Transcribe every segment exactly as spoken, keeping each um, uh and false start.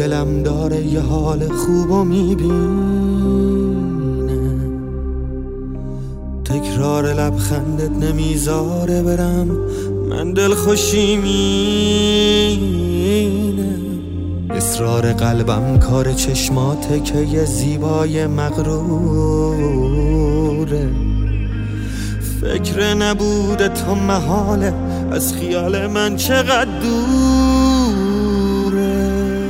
دلم داره یه حال خوبو میبینه، تکرار لبخندت نمیذاره برم، من دل خوشی مینه. اصرار قلبم کار چشماته که یه زیبای مغروره، فکر نبوده تو محاله، از خیال من چقدر دوره.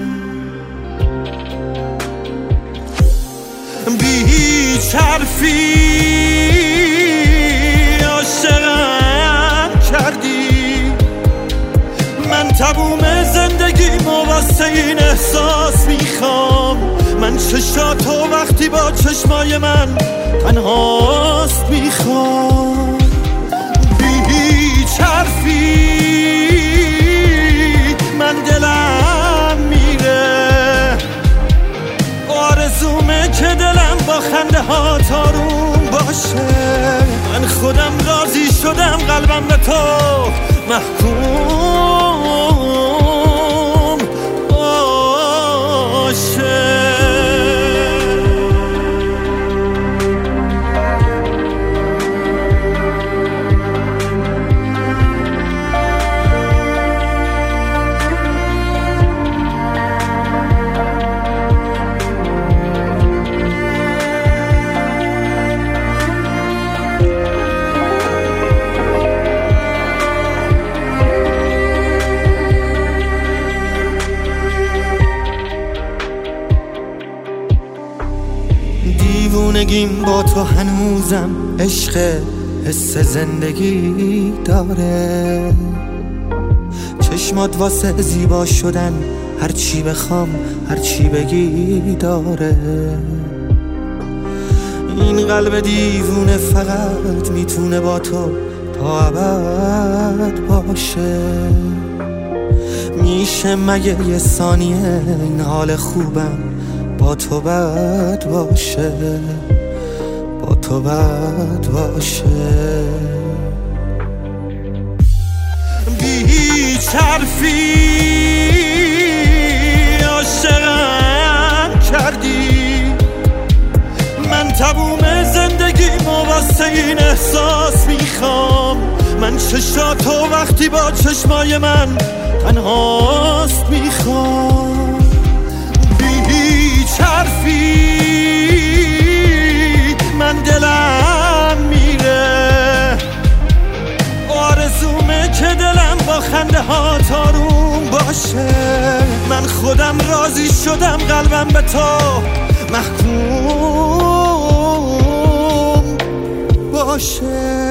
بیهیچ حرفی عاشقم کردی، من تموم زندگیمو واسه این احساس میخوام، من چشاتو وقتی با چشمای من تنهاست میخوام. بیهیچ حرفی من دلم میره، آرزومه که دلم با خنده ها تاروم باشه، من خودم راضی شدم قلبم به تو محکوم باشه. دیوونگیم با تو هنوزم عشق حس زندگی داره، چشمات واسه زیبا شدن هر چی بخوام هر چی بگی داره. این قلب دیوونه فقط میتونه با تو تا ابد باشه، میشه مگه یه ثانیه این حال خوبم با تو بد باشه، با تو بد باشه. بیهیچ حرفی عاشقم کردی، من تموم زندگیمو واسه این احساس میخوام، من چشاتو وقتی با چشمای من تنهاست میخوام. بیهیچ حرفی من دلم میره، آرزومه که دلم با خنده ها تاروم باشه، من خودم راضی شدم قلبم به تو محکوم باشه.